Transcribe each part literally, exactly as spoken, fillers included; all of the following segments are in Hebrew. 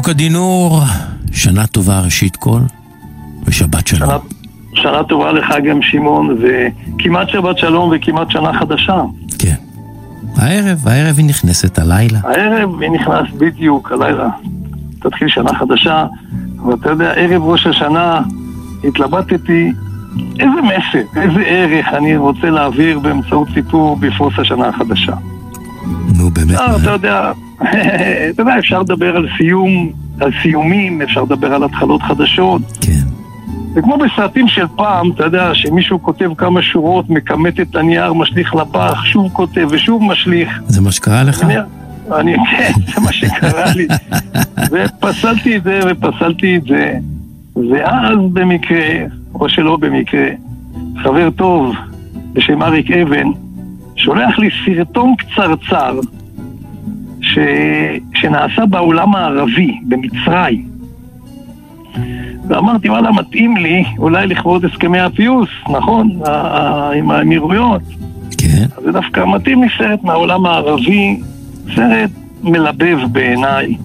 מתוק הדינור, שנה טובה ראשית כל, ושבת שלום. שנה, שנה טובה לך גם שמעון, וכמעט שבת שלום וכמעט שנה חדשה. כן. הערב, הערב היא נכנסת הלילה. הערב היא נכנס בדיוק הלילה. תתחיל שנה חדשה, ואתה יודע, ערב ראש השנה התלבטתי איזה מסר, איזה ערך אני רוצה להעביר באמצעות סיפור בפרוס השנה החדשה. נו, באמת. אה, אתה יודע, אתה יודע, אפשר לדבר על סיום, על סיומים, אפשר לדבר על התחלות חדשות. כן. וכמו בסרטים של פעם, אתה יודע, שמישהו כותב כמה שורות, מקמת את הנייר, משליך לפח, שוב כותב ושוב משליך. זה מה שקרה לך? אני, אני, כן, זה מה שקרה לי. ופסלתי את זה, ופסלתי את זה. ואז במקרה, או שלא במקרה, חבר טוב בשם אריק אבן, שולח לי סרטון קצרצר ש... שנעשה בעולם הערבי, במצרים. ואמרתי, וואלה, מתאים לי, אולי לכבוד הסכמי הפיוס, נכון? עם האמירויות. כן. אז זה דווקא מתאים לי סרט מהעולם הערבי, סרט מלבב בעיניי.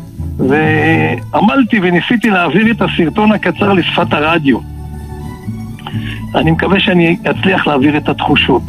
ועמלתי וניסיתי להעביר את הסרטון הקצר לשפת הרדיו. אני מקווה שאני אצליח להעביר את התחושות.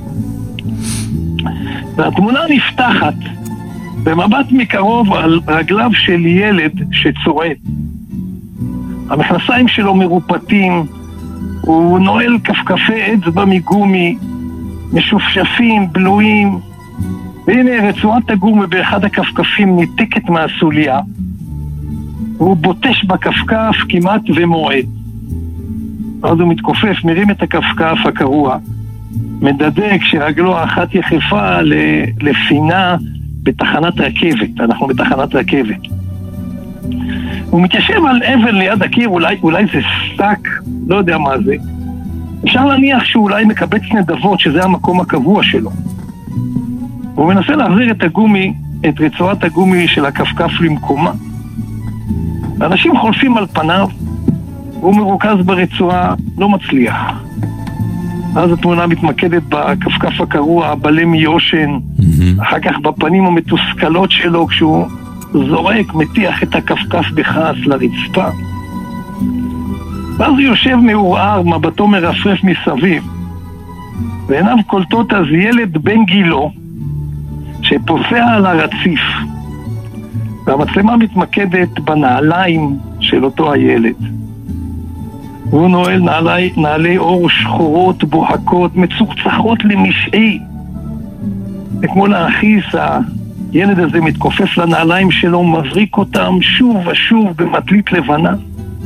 והתמונה נפתחת במבט מקרוב על רגליו של ילד שצועד. המכנסיים שלו מרופטים, הוא נועל כפכפי אצבע מגומי, משופשפים, בלויים, והנה רצועת הגומי באחד הכפכפים ניתקת מהסוליה, והוא בוטש בכפכף כמעט ומועד. אז הוא מתכופף, מרים את הכפכף הקרוע, מדדק שרגלו האחת יחפה לפינה בתחנת רכבת. אנחנו בתחנת רכבת. הוא מתיישב על אבן ליד הקיר, אולי, אולי זה סטק, לא יודע מה זה. אפשר להניח שהוא אולי מקבץ נדבות, שזה המקום הקבוע שלו. הוא מנסה להחזיר את הגומי, את רצועת הגומי של הכפכף למקומה. אנשים חולפים על פניו, והוא מרוכז ברצועה, לא מצליח. אז התמונה מתמקדת בכפכף הקרוע, בלה מיושן, mm-hmm. אחר כך בפנים המתוסכלות שלו, כשהוא זורק, מטיח את הכפכף בכעס לרצפה. ואז הוא יושב מעורער, מבטו מרפרף מסביב, ועיניו קולטות אז ילד בן גילו, שפוסע על הרציף, והמצלמה מתמקדת בנעליים של אותו הילד. הוא נועל נעלי, נעלי אור שחורות, בוהקות, מצוחצחות למשעי. וכמו להכיס, הילד הזה מתכופף לנעליים שלו, מבריק אותם שוב ושוב במטלית לבנה.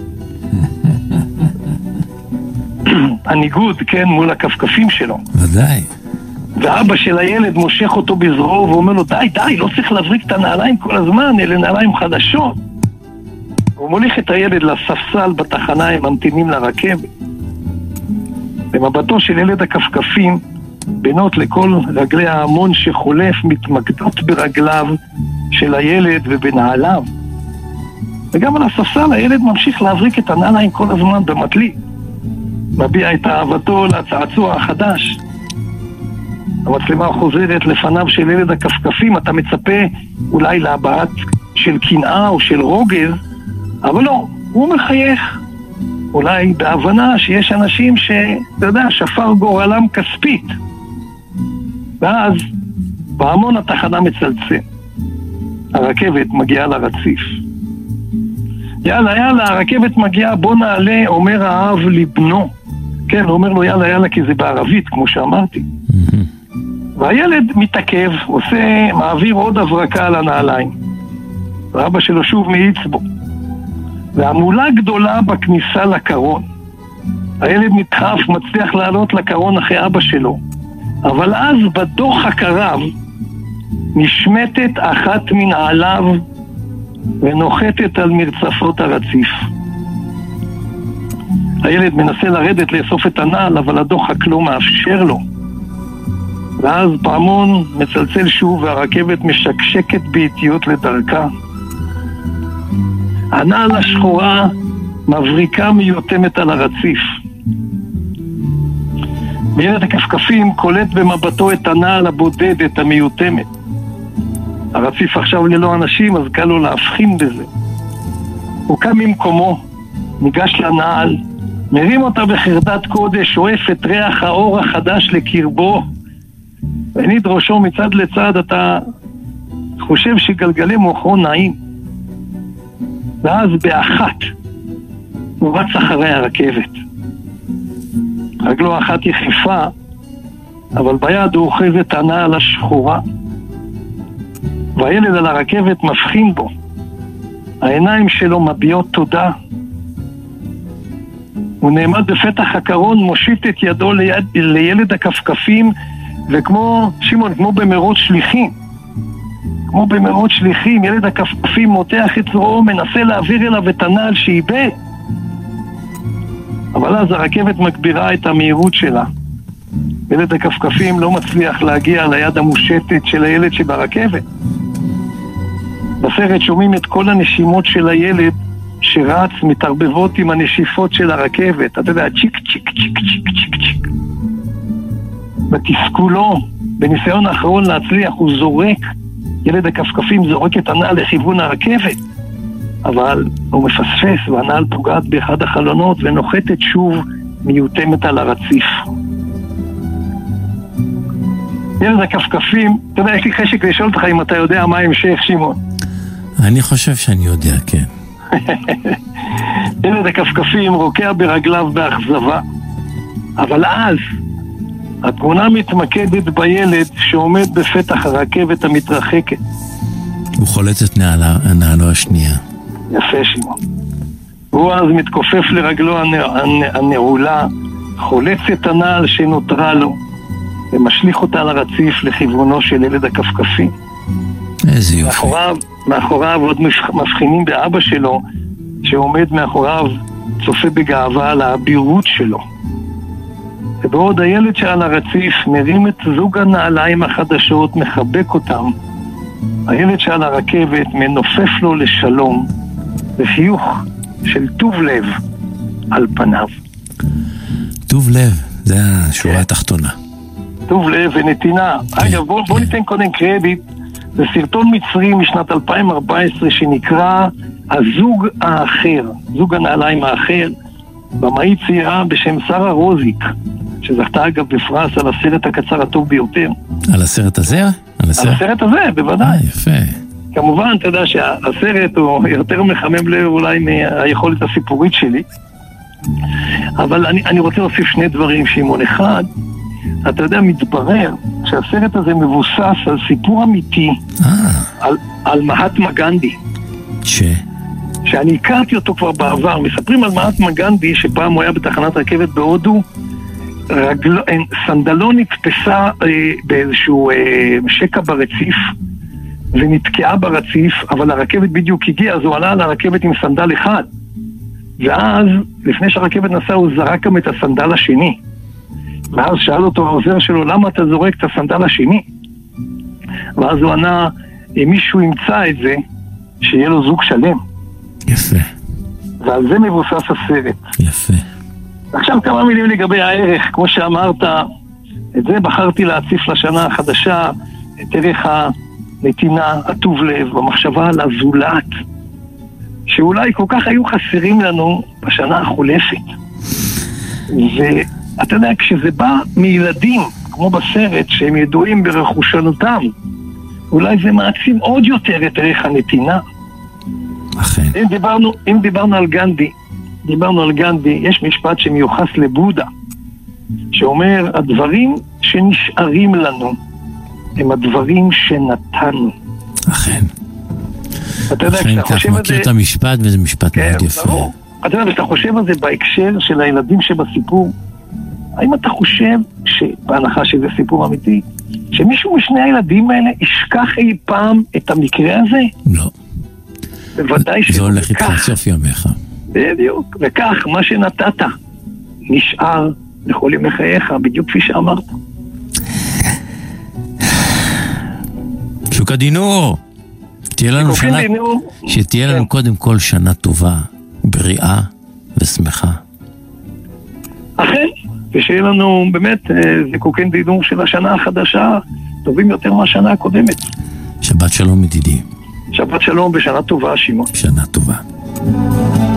הניגוד, כן, מול הכפכפים שלו. ודאי. ואבא של הילד מושך אותו בזרועו ואומר לו, די, די, לא צריך להבריק את הנעליים כל הזמן, אלה נעליים חדשות. הוא מוליך את הילד לספסל בתחנה, הם ממתינים לרכבת. במבטו של ילד הכפכפים, בינות לכל רגלי ההמון שחולף מתמקדות ברגליו של הילד ובנעליו. וגם על הספסל הילד ממשיך להבריק את הנעליים כל הזמן במטלי. מביע את אהבתו לצעצוע החדש. המצלמה חוזרת לפניו של ילד הכפכפים, אתה מצפה אולי להבעת של קנאה או של רוגז, אבל לא, הוא מחייך. אולי בהבנה שיש אנשים שאתה יודע, שפר גורלם כספית. ואז בהמון התחנה מצלצל. הרכבת מגיעה לרציף. יאללה, יאללה, הרכבת מגיעה, בוא נעלה, אומר האב לבנו. כן, הוא אומר לו יאללה, יאללה, כי זה בערבית, כמו שאמרתי. והילד מתעכב, עושה, מעביר עוד הברקה על הנעליים. ואבא שלו שוב מאיץ בו. והמולה גדולה בכניסה לקרון. הילד נדחף, מצליח לעלות לקרון אחרי אבא שלו. אבל אז בדוחק הרב נשמטת אחת מנעליו ונוחתת על מרצפות הרציף. הילד מנסה לרדת לאסוף את הנעל, אבל הדוחק לא מאפשר לו. ואז פעמון מצלצל שוב והרכבת משקשקת באיטיות לדרכה. הנעל השחורה מבריקה מיותמת על הרציף. וילד הכפכפים קולט במבטו את הנעל הבודדת המיותמת. הרציף עכשיו ללא אנשים, אז קל לו להבחין בזה. הוא קם ממקומו, ניגש לנעל, מרים אותה בחרדת קודש, שואף את ריח האור החדש לקרבו, וניד ראשו מצד לצד. אתה חושב שגלגלי מוחו נעים, ואז באחת הוא רץ אחרי הרכבת. רגלו אחת יחיפה, אבל ביד הוא אוחז את הנעל השחורה, והילד על הרכבת מבחין בו. העיניים שלו מביעות תודה. הוא נעמד בפתח הקרון, מושיט את ידו ליד, לילד הכפכפים, וכמו, שמעון, כמו במרוץ שליחים, כמו במרוץ שליחים, ילד הכפכפים מותח את זרועו, מנסה להעביר אליו את הנעל שאיבד. אבל אז הרכבת מגבירה את המהירות שלה. ילד הכפכפים לא מצליח להגיע ליד המושטת של הילד שברכבת. בסרט שומעים את כל הנשימות של הילד שרץ מתערבבות עם הנשיפות של הרכבת. אתה יודע, צ'יק צ'יק צ'יק צ'יק צ'יק צ'יק. בתסכולו, בניסיון האחרון להצליח, הוא זורק, ילד הכפכפים זורק את הנעל לכיוון הרכבת, אבל הוא מפספס והנעל פוגעת באחד החלונות ונוחתת שוב מיותמת על הרציף. ילד הכפכפים, אתה יודע, יש לי חשק לשאול אותך אם אתה יודע מה ההמשך, שמעון. אני חושב שאני יודע, כן. ילד הכפכפים רוקע ברגליו באכזבה, אבל אז התמונה מתמקדת בילד שעומד בפתח הרכבת המתרחקת. הוא חולץ את נעלה, נעלו השנייה. יפה, שמעון. הוא אז מתכופף לרגלו הנעולה, חולץ את הנעל שנותרה לו, ומשליך אותה על הרציף לכיוונו של ילד הכפכפים. איזה יופי. מאחוריו, מאחוריו עוד מבחינים באבא שלו, שעומד מאחוריו, צופה בגאווה על האבירות שלו. ובעוד הילד שעל הרציף מרים את זוג הנעליים החדשות, מחבק אותם, הילד שעל הרכבת מנופף לו לשלום, וחיוך של טוב לב על פניו. טוב לב, זה השורה התחתונה. טוב לב ונתינה. אגב, בוא, בוא ניתן קודם קרדיט. זה סרטון מצרי משנת אלפיים וארבע עשרה שנקרא הזוג האחר, זוג הנעליים האחר, במאי צעירה בשם שרה רוזיק, שזכתה אגב בפרס על הסרט הקצר הטוב ביותר. על הסרט הזה? על הסרט, על הסרט הזה, בוודאי. אה, יפה. כמובן, אתה יודע שהסרט הוא יותר מחמם לב אולי מהיכולת הסיפורית שלי, אבל אני, אני רוצה להוסיף שני דברים, שמעון. אחד, אתה יודע, מתברר שהסרט הזה מבוסס על סיפור אמיתי, על, על מהטמה גנדי. ש? שאני הכרתי אותו כבר בעבר. מספרים על מהטמה גנדי שפעם הוא היה בתחנת רכבת בהודו, רגל... סנדלו נתפסה אה, באיזשהו אה, שקע ברציף, ונתקעה ברציף, אבל הרכבת בדיוק הגיעה, אז הוא עלה על הרכבת עם סנדל אחד. ואז, לפני שהרכבת נסעה, הוא זרק גם את הסנדל השני. ואז שאל אותו העוזר שלו, למה אתה זורק את הסנדל השני? ואז הוא ענה, אם מישהו ימצא את זה, שיהיה לו זוג שלם. יפה. ועל זה מבוסס הסרט. יפה. עכשיו כמה מילים לגבי הערך. כמו שאמרת, את זה בחרתי להציף לשנה החדשה, את ערך הנתינה, הטוב לב, המחשבה על הזולת, שאולי כל כך היו חסרים לנו בשנה החולפת. ואתה יודע, כשזה בא מילדים, כמו בסרט, שהם ידועים ברכושנותם, אולי זה מעצים עוד יותר את ערך הנתינה. אכן. אם דיברנו, אם דיברנו על גנדי, דיברנו על גנדי, יש משפט שמיוחס לבודה, שאומר, הדברים שנשארים לנו, הם הדברים שנתנו. אכן. אתה יודע, אכן, כך מכיר את המשפט, וזה משפט כן, מאוד יפה. ברור. אתה יודע, כשאתה חושב על זה בהקשר של הילדים שבסיפור, האם אתה חושב, בהנחה שזה סיפור אמיתי, שמישהו משני הילדים האלה ישכח אי פעם את המקרה הזה? לא. בוודאי שזה הולך איתך סוף ימיך. בדיוק. וכך, מה שנתת נשאר לכל ימי חייך, בדיוק כפי שאמרת. שוק הדינור! תהיה לנו שנה, שתהיה לנו קודם כל שנה טובה, בריאה ושמחה. אכן, ושיהיה לנו באמת זיקוקין דינור של השנה החדשה, טובים יותר מהשנה הקודמת. שבת שלום ידידי. שבת שלום ושנה טובה, שמעון. שנה טובה.